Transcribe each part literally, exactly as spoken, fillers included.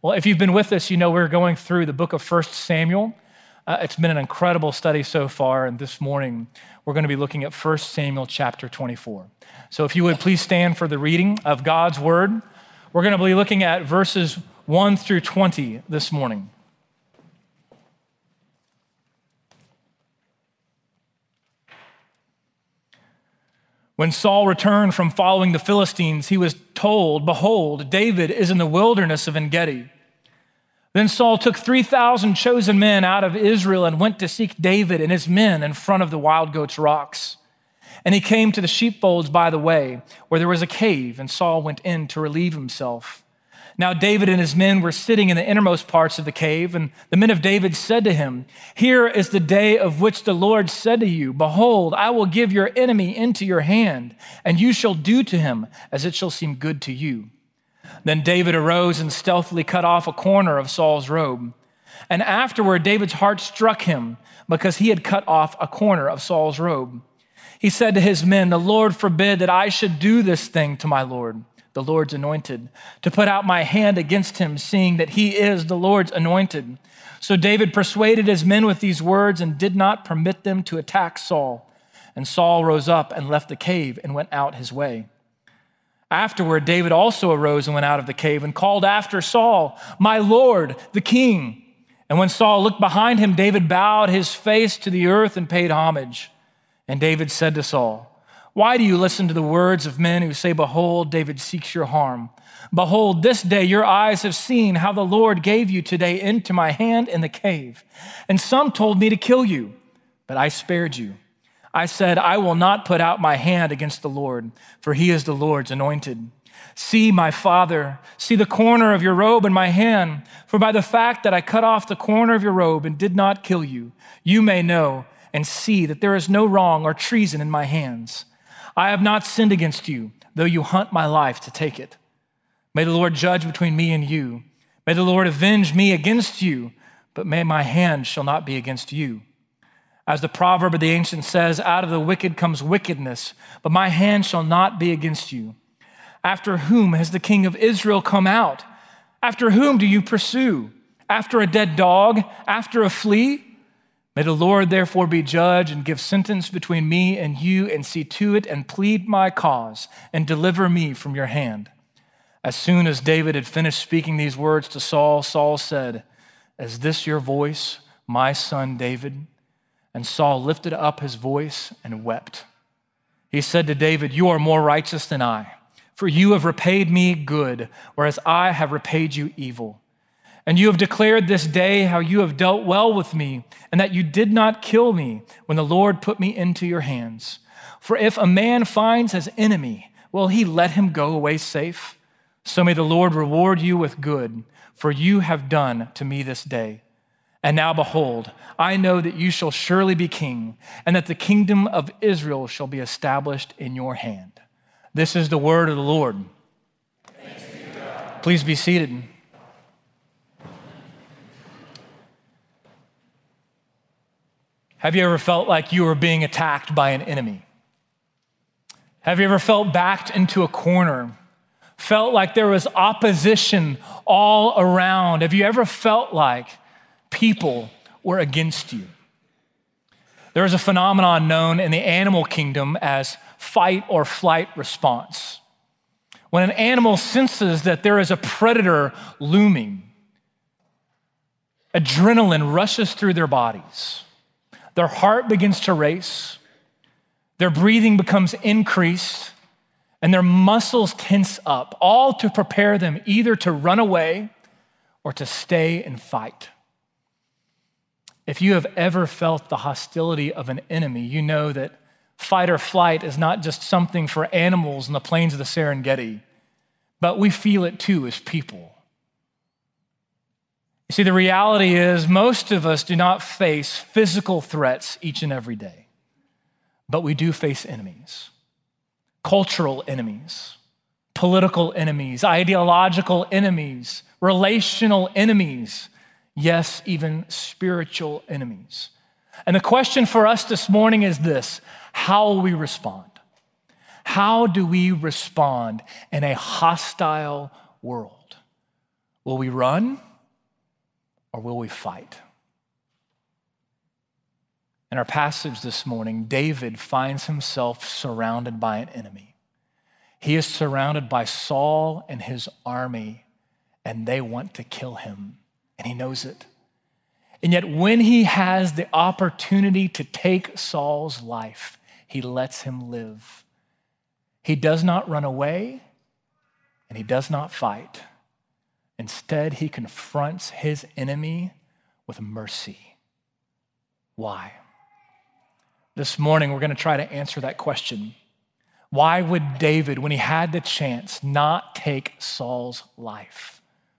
Well, if you've been with us, you know we're going through the book of First Samuel. Uh, it's been an incredible study so far, and this morning we're going to be looking at First Samuel chapter twenty-four. So if you would please stand for the reading of God's word. We're going to be looking at verses one through twenty this morning. When Saul returned from following the Philistines, he was told, "Behold, David is in the wilderness of En-gedi." Then Saul took three thousand chosen men out of Israel and went to seek David and his men in front of the wild goats' rocks. And he came to the sheepfolds by the way, where there was a cave, and Saul went in to relieve himself. Now David and his men were sitting in the innermost parts of the cave, and the men of David said to him, "Here is the day of which the Lord said to you, Behold, I will give your enemy into your hand, and you shall do to him as it shall seem good to you." Then David arose and stealthily cut off a corner of Saul's robe. And afterward, David's heart struck him because he had cut off a corner of Saul's robe. He said to his men, "The Lord forbid that I should do this thing to my Lord, the Lord's anointed, to put out my hand against him, seeing that he is the Lord's anointed." So David persuaded his men with these words and did not permit them to attack Saul. And Saul rose up and left the cave and went out his way. Afterward, David also arose and went out of the cave and called after Saul, "My Lord, the king." And when Saul looked behind him, David bowed his face to the earth and paid homage. And David said to Saul, "Why do you listen to the words of men who say, Behold, David seeks your harm? Behold, this day your eyes have seen how the Lord gave you today into my hand in the cave. And some told me to kill you, but I spared you. I said, I will not put out my hand against the Lord, for he is the Lord's anointed. See, my father, see the corner of your robe in my hand, for by the fact that I cut off the corner of your robe and did not kill you, you may know and see that there is no wrong or treason in my hands. I have not sinned against you, though you hunt my life to take it. May the Lord judge between me and you. May the Lord avenge me against you, but may my hand shall not be against you. As the proverb of the ancient says, out of the wicked comes wickedness, but my hand shall not be against you. After whom has the king of Israel come out? After whom do you pursue? After a dead dog? After a flea? May the Lord therefore be judge and give sentence between me and you, and see to it and plead my cause and deliver me from your hand." As soon as David had finished speaking these words to Saul, Saul said, "Is this your voice, my son David?" And Saul lifted up his voice and wept. He said to David, "You are more righteous than I, for you have repaid me good, whereas I have repaid you evil. And you have declared this day how you have dealt well with me, and that you did not kill me when the Lord put me into your hands. For if a man finds his enemy, will he let him go away safe? So may the Lord reward you with good, for you have done to me this day. And now behold, I know that you shall surely be king, and that the kingdom of Israel shall be established in your hand." This is the word of the Lord. Thanks be to God. Please be seated. Have you ever felt like you were being attacked by an enemy? Have you ever felt backed into a corner? Felt like there was opposition all around? Have you ever felt like people were against you? There is a phenomenon known in the animal kingdom as fight or flight response. When an animal senses that there is a predator looming, adrenaline rushes through their bodies. Their heart begins to race, their breathing becomes increased, and their muscles tense up, all to prepare them either to run away or to stay and fight. If you have ever felt the hostility of an enemy, you know that fight or flight is not just something for animals in the plains of the Serengeti, but we feel it too as people. You see, the reality is most of us do not face physical threats each and every day, but we do face enemies, cultural enemies, political enemies, ideological enemies, relational enemies, yes, even spiritual enemies. And the question for us this morning is this: how will we respond? How do we respond in a hostile world? Will we run or will we fight? In our passage this morning, David finds himself surrounded by an enemy. He is surrounded by Saul and his army, and they want to kill him, and he knows it. And yet when he has the opportunity to take Saul's life, he lets him live. He does not run away, and he does not fight. Instead, he confronts his enemy with mercy. Why? This morning, we're going to try to answer that question. Why would David, when he had the chance, not take Saul's life?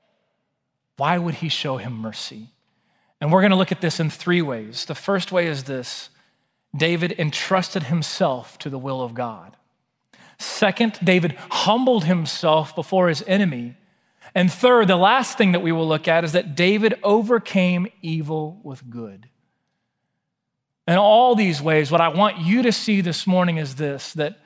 Why would he show him mercy? And we're going to look at this in three ways. The first way is this: David entrusted himself to the will of God. Second, David humbled himself before his enemy. And third, the last thing that we will look at is that David overcame evil with good. In all these ways, what I want you to see this morning is this, that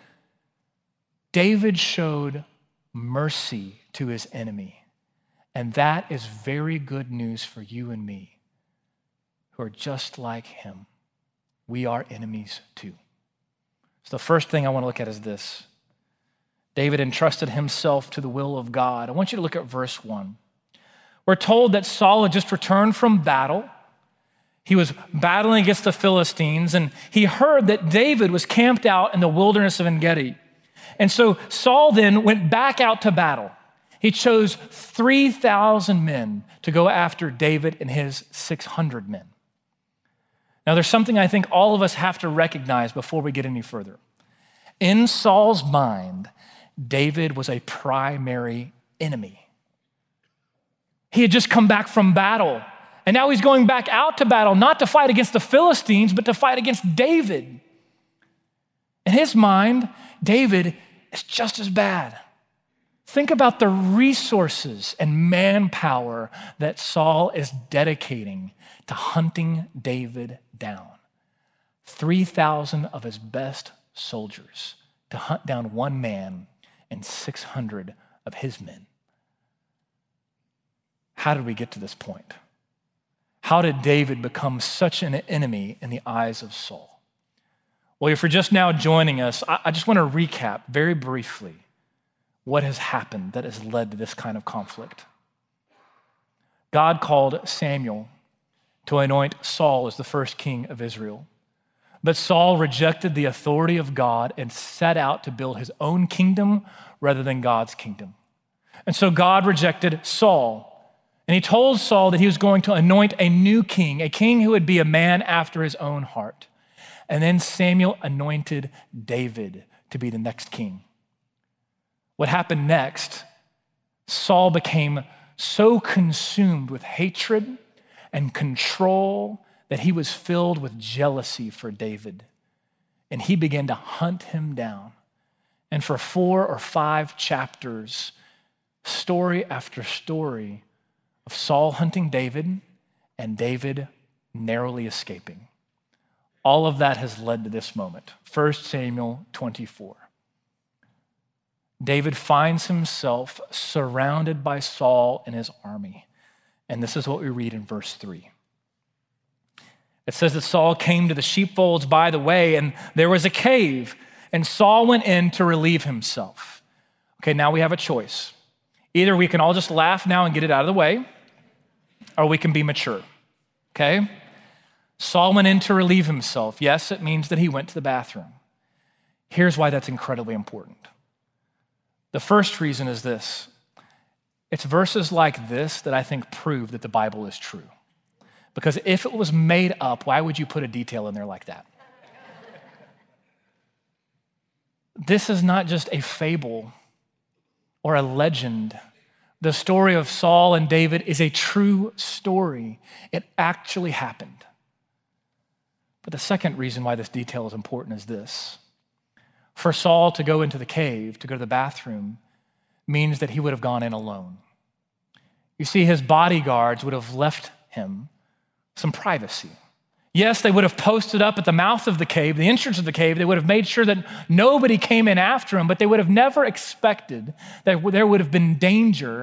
David showed mercy to his enemy. And that is very good news for you and me, who are just like him. We are enemies too. So the first thing I want to look at is this: David entrusted himself to the will of God. I want you to look at verse one. We're told that Saul had just returned from battle. He was battling against the Philistines, and he heard that David was camped out in the wilderness of En-Gedi. And so Saul then went back out to battle. He chose three thousand men to go after David and his six hundred men. Now, there's something I think all of us have to recognize before we get any further. In Saul's mind, David was a primary enemy. He had just come back from battle, and now he's going back out to battle, not to fight against the Philistines, but to fight against David. In his mind, David is just as bad. Think about the resources and manpower that Saul is dedicating to hunting David down. three thousand of his best soldiers to hunt down one man and six hundred of his men. How did we get to this point? How did David become such an enemy in the eyes of Saul? Well, if you're just now joining us, I just want to recap very briefly what has happened that has led to this kind of conflict. God called Samuel to anoint Saul as the first king of Israel. But Saul rejected the authority of God and set out to build his own kingdom rather than God's kingdom. And so God rejected Saul. And he told Saul that he was going to anoint a new king, a king who would be a man after his own heart. And then Samuel anointed David to be the next king. What happened next? Saul became so consumed with hatred and control that he was filled with jealousy for David. And he began to hunt him down. And for four or five chapters, story after story of Saul hunting David and David narrowly escaping. All of that has led to this moment, First Samuel twenty-four. David finds himself surrounded by Saul and his army. And this is what we read in verse three. It says that Saul came to the sheepfolds by the way, and there was a cave, and Saul went in to relieve himself. Okay, now we have a choice. Either we can all just laugh now and get it out of the way, or we can be mature, okay? Saul went in to relieve himself. Yes, it means that he went to the bathroom. Here's why that's incredibly important. The first reason is this. It's verses like this that I think prove that the Bible is true. Because if it was made up, why would you put a detail in there like that? This is not just a fable or a legend. The story of Saul and David is a true story. It actually happened. But the second reason why this detail is important is this. For Saul to go into the cave, to go to the bathroom, means that he would have gone in alone. You see, his bodyguards would have left him some privacy. Yes, they would have posted up at the mouth of the cave, the entrance of the cave. They would have made sure that nobody came in after him, but they would have never expected that there would have been danger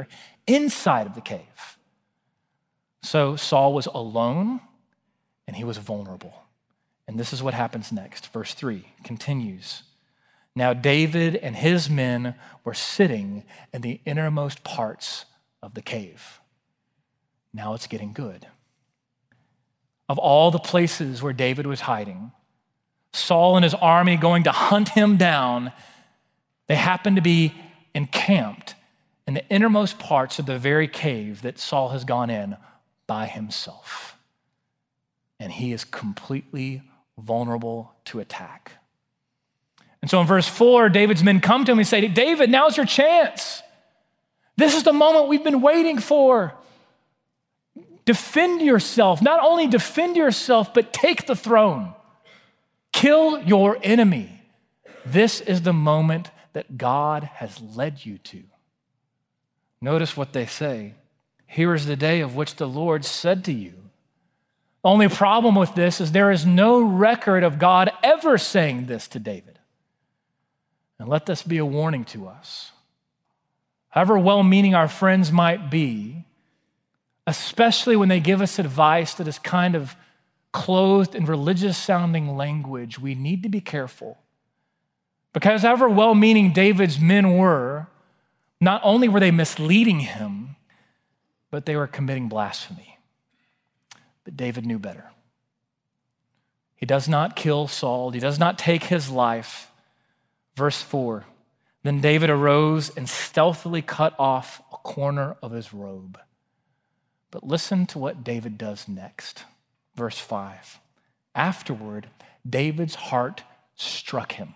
inside of the cave. So Saul was alone and he was vulnerable. And this is what happens next. Verse three continues. Now David and his men were sitting in the innermost parts of the cave. Now it's getting good. Of all the places where David was hiding, Saul and his army going to hunt him down, they happened to be encamped in the innermost parts of the very cave that Saul has gone in by himself. And he is completely vulnerable to attack. And so in verse four, David's men come to him and say, David, now's your chance. This is the moment we've been waiting for. Defend yourself. Not only defend yourself, but take the throne. Kill your enemy. This is the moment that God has led you to. Notice what they say. Here is the day of which the Lord said to you. The only problem with this is there is no record of God ever saying this to David. And let this be a warning to us. However well-meaning our friends might be, especially when they give us advice that is kind of clothed in religious-sounding language, we need to be careful. Because however well-meaning David's men were, not only were they misleading him, but they were committing blasphemy. But David knew better. He does not kill Saul. He does not take his life. Verse four, then David arose and stealthily cut off a corner of his robe. But listen to what David does next. Verse five, afterward, David's heart struck him.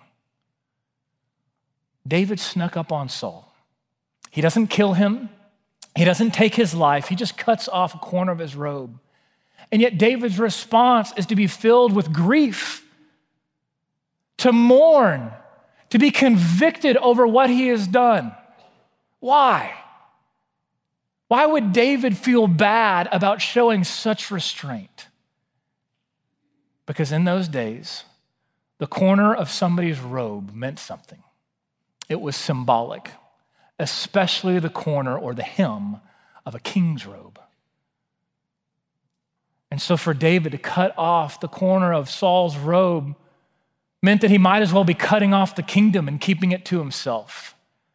David snuck up on Saul. He doesn't kill him. He doesn't take his life. He just cuts off a corner of his robe. And yet David's response is to be filled with grief, to mourn, to be convicted over what he has done. Why? Why would David feel bad about showing such restraint? Because in those days, the corner of somebody's robe meant something. It was symbolic, especially the corner or the hem of a king's robe. And so for David to cut off the corner of Saul's robe meant that he might as well be cutting off the kingdom and keeping it to himself.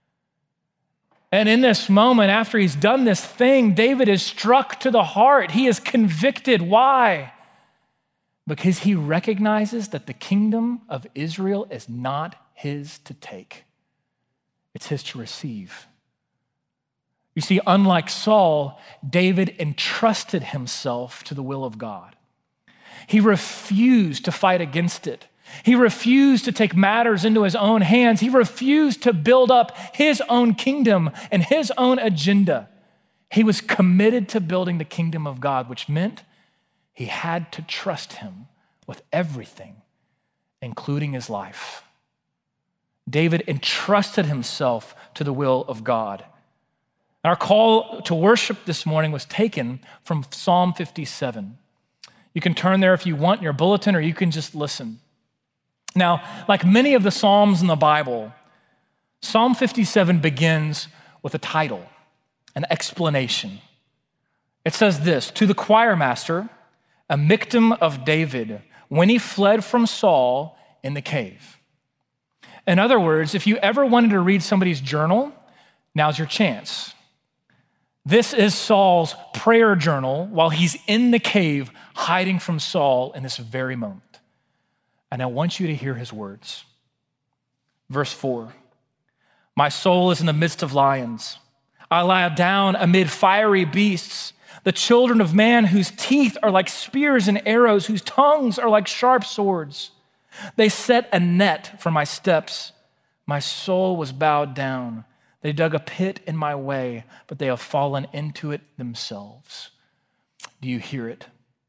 And in this moment, after he's done this thing, David is struck to the heart. He is convicted. Why? Because he recognizes that the kingdom of Israel is not his to take. It's his to receive. You see, unlike Saul, David entrusted himself to the will of God. He refused to fight against it. He refused to take matters into his own hands. He refused to build up his own kingdom and his own agenda. He was committed to building the kingdom of God, which meant he had to trust him with everything, including his life. David entrusted himself to the will of God. Our call to worship this morning was taken from Psalm fifty-seven. You can turn there if you want in your bulletin, or you can just listen. Now, like many of the Psalms in the Bible, Psalm fifty-seven begins with a title, an explanation. It says this, to the choir master, a Michtam of David, when he fled from Saul in the cave. In other words, if you ever wanted to read somebody's journal, now's your chance. This is Saul's prayer journal while he's in the cave hiding from Saul in this very moment. And I want you to hear his words. Verse four, my soul is in the midst of lions. I lie down amid fiery beasts, the children of man whose teeth are like spears and arrows, whose tongues are like sharp swords. They set a net for my steps. My soul was bowed down. They dug a pit in my way, but they have fallen into it themselves. Do you hear it?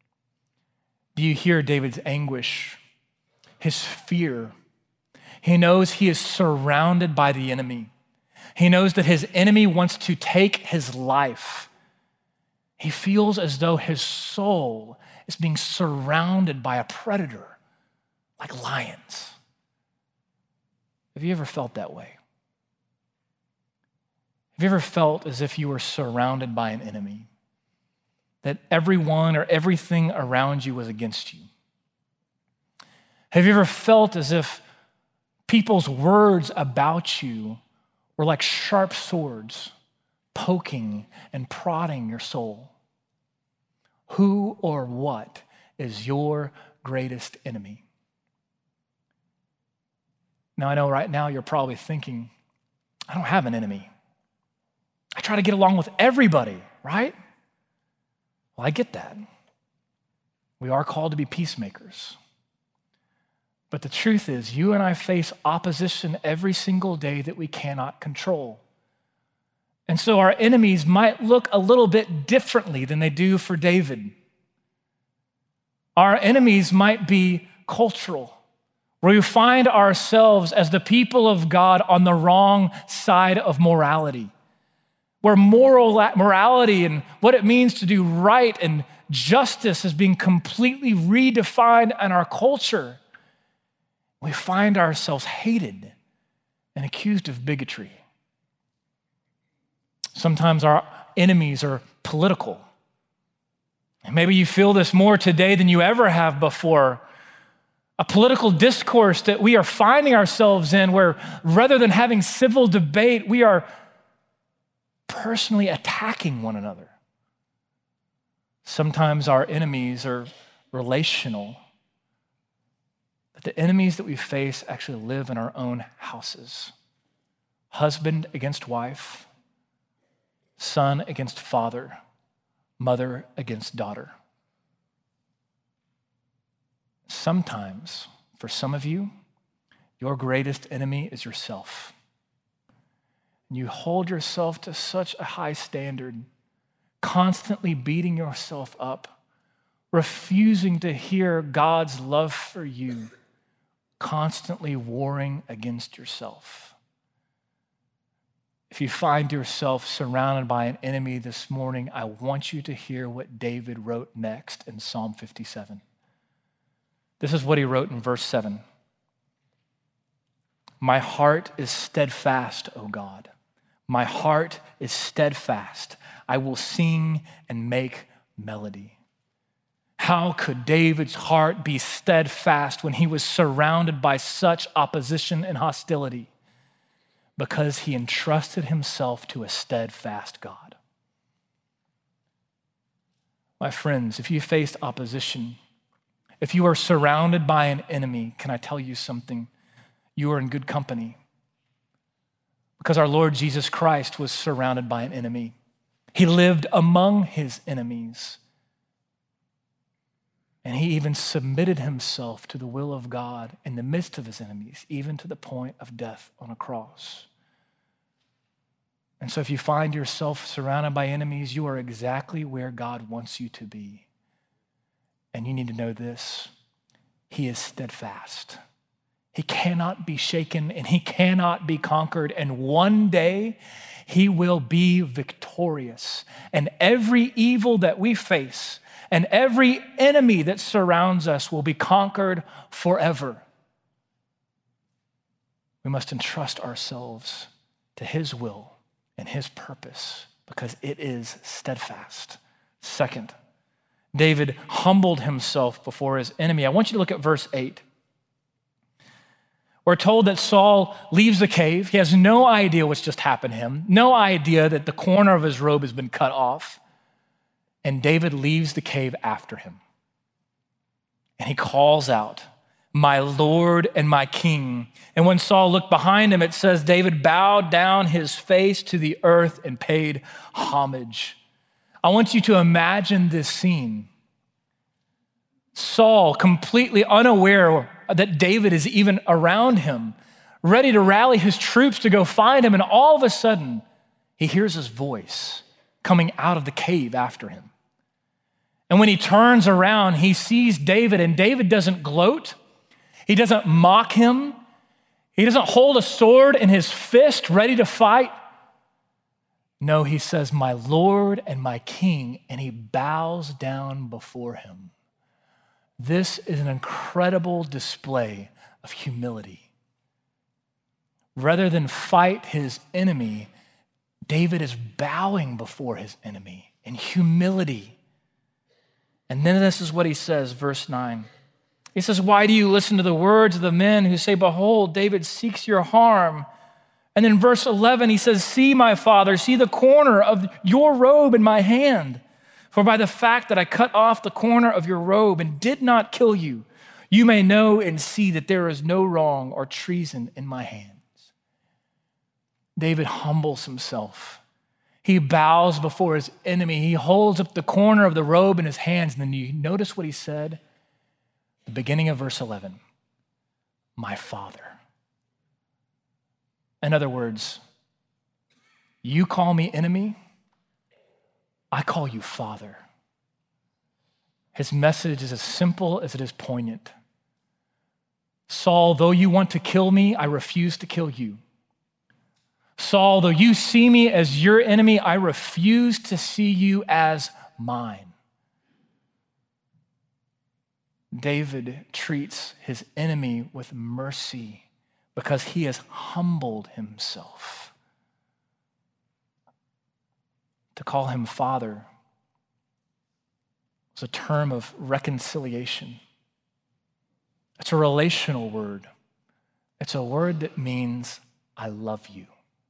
Do you hear David's anguish, his fear? He knows he is surrounded by the enemy. He knows that his enemy wants to take his life. He feels as though his soul is being surrounded by a predator, like lions. Have you ever felt that way? Have you ever felt as if you were surrounded by an enemy? That everyone or everything around you was against you? Have you ever felt as if people's words about you were like sharp swords poking and prodding your soul? Who or what is your greatest enemy? Now, I know right now you're probably thinking, I don't have an enemy. I try to get along with everybody, right? Well, I get that. We are called to be peacemakers. But the truth is, you and I face opposition every single day that we cannot control. And so our enemies might look a little bit differently than they do for David. Our enemies might be cultural, where we find ourselves as the people of God on the wrong side of morality, where moral morality and what it means to do right and justice is being completely redefined in our culture. We find ourselves hated and accused of bigotry. Sometimes our enemies are political. And maybe you feel this more today than you ever have before. A political discourse that we are finding ourselves in where rather than having civil debate, we are personally attacking one another. Sometimes our enemies are relational. But the enemies that we face actually live in our own houses. Husband against wife, son against father, mother against daughter. Sometimes, for some of you, your greatest enemy is yourself. And you hold yourself to such a high standard, constantly beating yourself up, refusing to hear God's love for you, constantly warring against yourself. If you find yourself surrounded by an enemy this morning, I want you to hear what David wrote next in Psalm fifty-seven. This is what he wrote in verse seven. My heart is steadfast, O God. My heart is steadfast. I will sing and make melody. How could David's heart be steadfast when he was surrounded by such opposition and hostility? Because he entrusted himself to a steadfast God. My friends, if you faced opposition, if you are surrounded by an enemy, can I tell you something? You are in good company. Because our Lord Jesus Christ was surrounded by an enemy. He lived among his enemies. And he even submitted himself to the will of God in the midst of his enemies, even to the point of death on a cross. And so if you find yourself surrounded by enemies, you are exactly where God wants you to be. And you need to know this: he is steadfast. He cannot be shaken and he cannot be conquered. And one day he will be victorious. And every evil that we face and every enemy that surrounds us will be conquered forever. We must entrust ourselves to his will and his purpose because it is steadfast. Second, David humbled himself before his enemy. I want you to look at verse eight. We're told that Saul leaves the cave. He has no idea what's just happened to him, no idea that the corner of his robe has been cut off. And David leaves the cave after him. And he calls out, my Lord and my King. And when Saul looked behind him, it says David bowed down his face to the earth and paid homage. I want you to imagine this scene. Saul, completely unaware that David is even around him, ready to rally his troops to go find him. And all of a sudden, he hears his voice coming out of the cave after him. And when he turns around, he sees David, and David doesn't gloat. He doesn't mock him. He doesn't hold a sword in his fist ready to fight. No, he says, my Lord and my King, and he bows down before him. This is an incredible display of humility. Rather than fight his enemy, David is bowing before his enemy in humility. And then this is what he says, verse nine. He says, why do you listen to the words of the men who say, behold, David seeks your harm? And then verse eleven, he says, see, my father, see the corner of your robe in my hand. For by the fact that I cut off the corner of your robe and did not kill you, you may know and see that there is no wrong or treason in my hands. David humbles himself. He bows before his enemy. He holds up the corner of the robe in his hands. And then you notice what he said? The beginning of verse eleven, my father. In other words, you call me enemy, I call you father. His message is as simple as it is poignant. Saul, though you want to kill me, I refuse to kill you. Saul, though you see me as your enemy, I refuse to see you as mine. David treats his enemy with mercy because he has humbled himself. To call him father is a term of reconciliation. It's a relational word. It's a word that means I love you.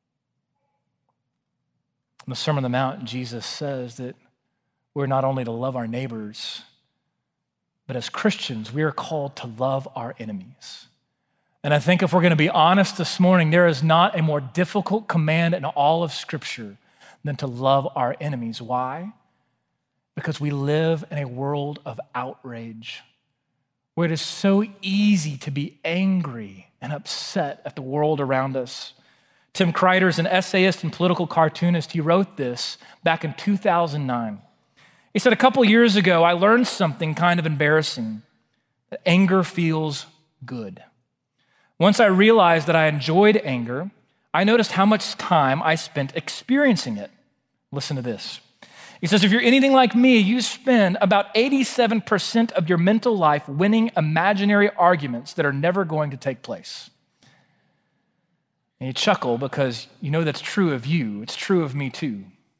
In the Sermon on the Mount, Jesus says that we're not only to love our neighbors, but as Christians, we are called to love our enemies. And I think if we're going to be honest this morning, there is not a more difficult command in all of Scripture than to love our enemies. Why? Because we live in a world of outrage, where it is so easy to be angry and upset at the world around us. Tim Kreider is an essayist and political cartoonist. He wrote this back in two thousand nine. He said, a couple years ago, I learned something kind of embarrassing, that anger feels good. Once I realized that I enjoyed anger, I noticed how much time I spent experiencing it. Listen to this. He says, if you're anything like me, you spend about eighty-seven percent of your mental life winning imaginary arguments that are never going to take place. And you chuckle because you know that's true of you. It's true of me too.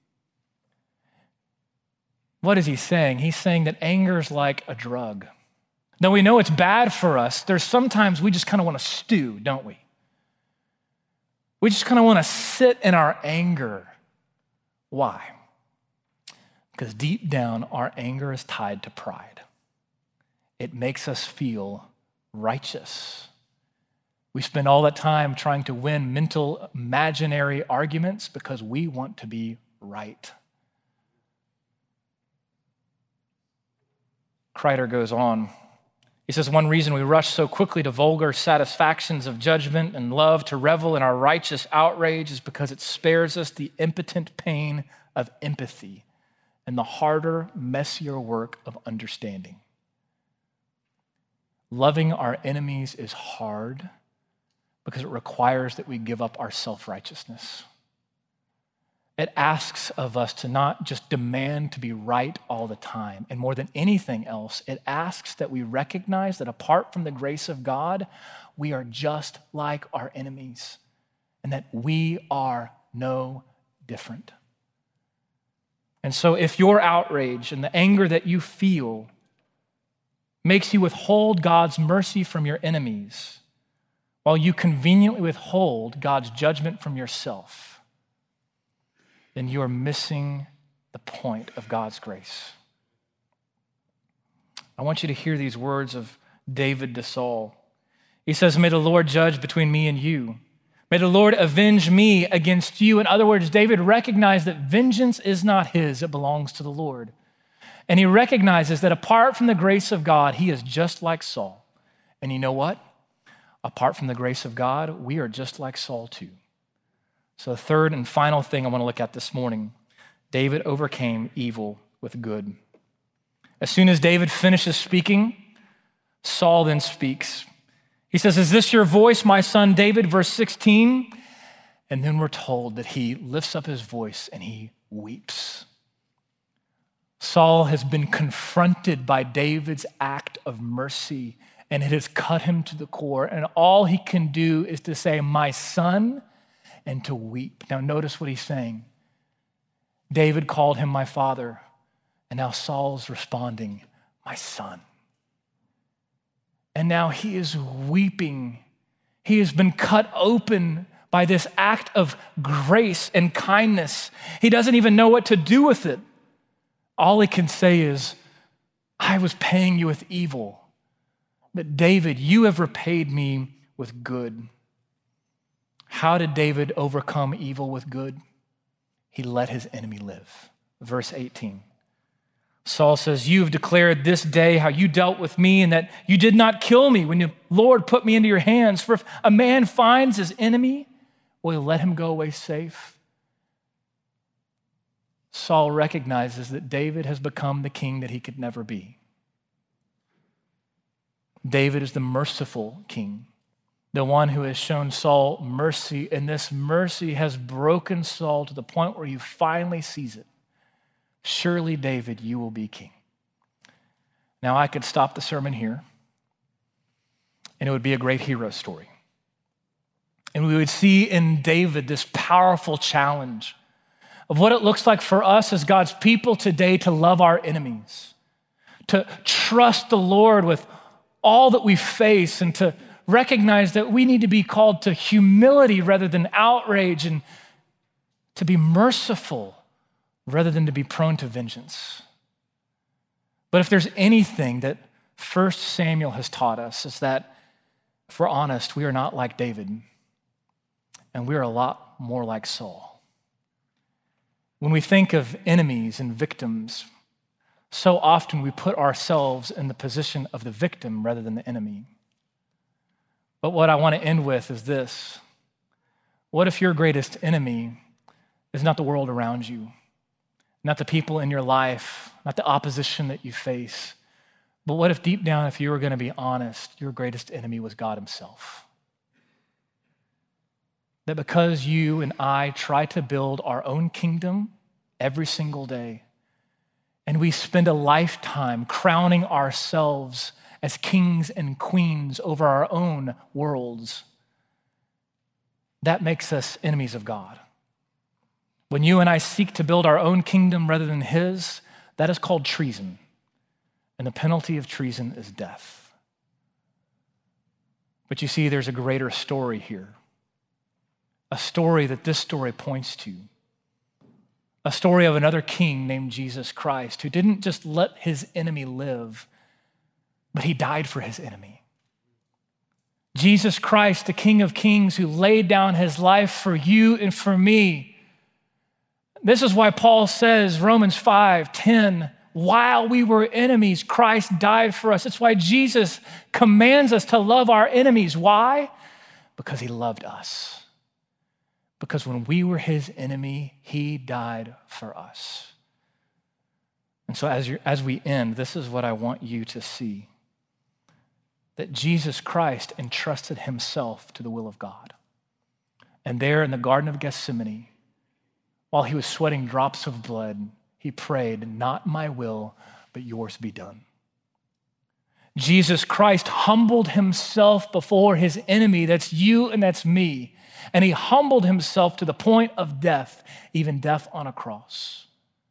What is he saying? He's saying that anger is like a drug. Though we know it's bad for us, there's sometimes we just kind of want to stew, don't we? We just kind of want to sit in our anger. Why? Because deep down, our anger is tied to pride. It makes us feel righteous. We spend all that time trying to win mental, imaginary arguments because we want to be right. Kreider goes on. He says, one reason we rush so quickly to vulgar satisfactions of judgment and love to revel in our righteous outrage is because it spares us the impotent pain of empathy and the harder, messier work of understanding. Loving our enemies is hard because it requires that we give up our self-righteousness. It asks of us to not just demand to be right all the time. And more than anything else, it asks that we recognize that apart from the grace of God, we are just like our enemies and that we are no different. And so if your outrage and the anger that you feel makes you withhold God's mercy from your enemies while you conveniently withhold God's judgment from yourself, then you are missing the point of God's grace. I want you to hear these words of David to Saul. He says, may the Lord judge between me and you. May the Lord avenge me against you. In other words, David recognized that vengeance is not his, it belongs to the Lord. And he recognizes that apart from the grace of God, he is just like Saul. And you know what? Apart from the grace of God, we are just like Saul too. So the third and final thing I want to look at this morning, David overcame evil with good. As soon as David finishes speaking, Saul then speaks. He says, is this your voice, my son David? Verse sixteen. And then we're told that he lifts up his voice and he weeps. Saul has been confronted by David's act of mercy, and it has cut him to the core. And all he can do is to say, my son, and to weep. Now notice what he's saying. David called him my father, and now Saul's responding, my son. And now he is weeping. He has been cut open by this act of grace and kindness. He doesn't even know what to do with it. All he can say is, I was paying you with evil, but David, you have repaid me with good. How did David overcome evil with good? He let his enemy live. Verse eighteen. Saul says, you have declared this day how you dealt with me and that you did not kill me when the Lord put me into your hands. For if a man finds his enemy, will he let him go away safe? Saul recognizes that David has become the king that he could never be. David is the merciful king, the one who has shown Saul mercy, and this mercy has broken Saul to the point where he finally sees it. Surely, David, you will be king. Now, I could stop the sermon here, and it would be a great hero story. And we would see in David this powerful challenge of what it looks like for us as God's people today to love our enemies, to trust the Lord with all that we face, and to recognize that we need to be called to humility rather than outrage, and to be merciful rather than to be prone to vengeance. But if there's anything that First Samuel has taught us, is that if we're honest, we are not like David, and we are a lot more like Saul. When we think of enemies and victims, so often we put ourselves in the position of the victim rather than the enemy. But what I want to end with is this. What if your greatest enemy is not the world around you, not the people in your life, not the opposition that you face, but what if deep down, if you were going to be honest, your greatest enemy was God himself? That because you and I try to build our own kingdom every single day, and we spend a lifetime crowning ourselves as kings and queens over our own worlds, that makes us enemies of God. When you and I seek to build our own kingdom rather than his, that is called treason. And the penalty of treason is death. But you see, there's a greater story here. A story that this story points to. A story of another king named Jesus Christ, who didn't just let his enemy live, but he died for his enemy. Jesus Christ, the King of Kings, who laid down his life for you and for me. This is why Paul says, Romans five ten, while we were enemies, Christ died for us. It's why Jesus commands us to love our enemies. Why? Because he loved us. Because when we were his enemy, he died for us. And so as, you, as we end, this is what I want you to see. That Jesus Christ entrusted himself to the will of God. And there in the Garden of Gethsemane, while he was sweating drops of blood, he prayed, not my will, but yours be done. Jesus Christ humbled himself before his enemy, that's you and that's me, and he humbled himself to the point of death, even death on a cross.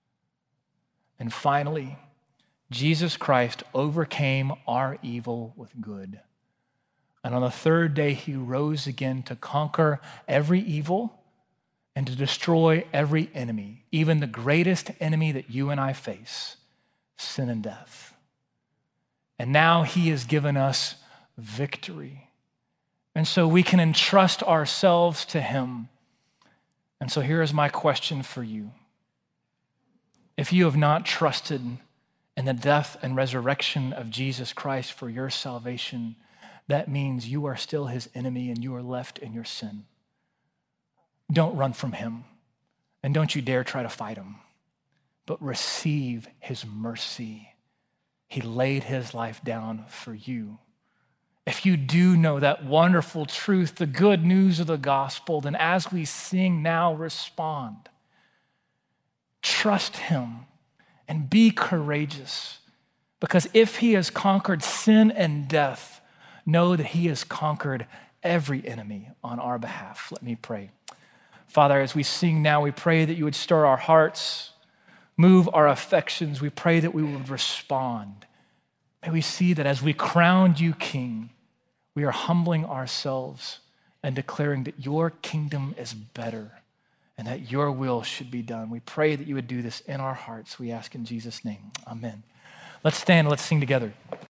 And finally, Jesus Christ overcame our evil with good. And on the third day, he rose again to conquer every evil and to destroy every enemy, even the greatest enemy that you and I face, sin and death. And now he has given us victory. And so we can entrust ourselves to him. And so here is my question for you. If you have not trusted in the death and resurrection of Jesus Christ for your salvation, that means you are still his enemy and you are left in your sin. Don't run from him, and don't you dare try to fight him, but receive his mercy. He laid his life down for you. If you do know that wonderful truth, the good news of the gospel, then as we sing now, respond. Trust him and be courageous, because if he has conquered sin and death, know that he has conquered every enemy on our behalf. Let me pray. Father, as we sing now, we pray that you would stir our hearts, move our affections. We pray that we would respond. May we see that as we crowned you King, we are humbling ourselves and declaring that your kingdom is better and that your will should be done. We pray that you would do this in our hearts. We ask in Jesus' name. Amen. Let's stand, let's sing together.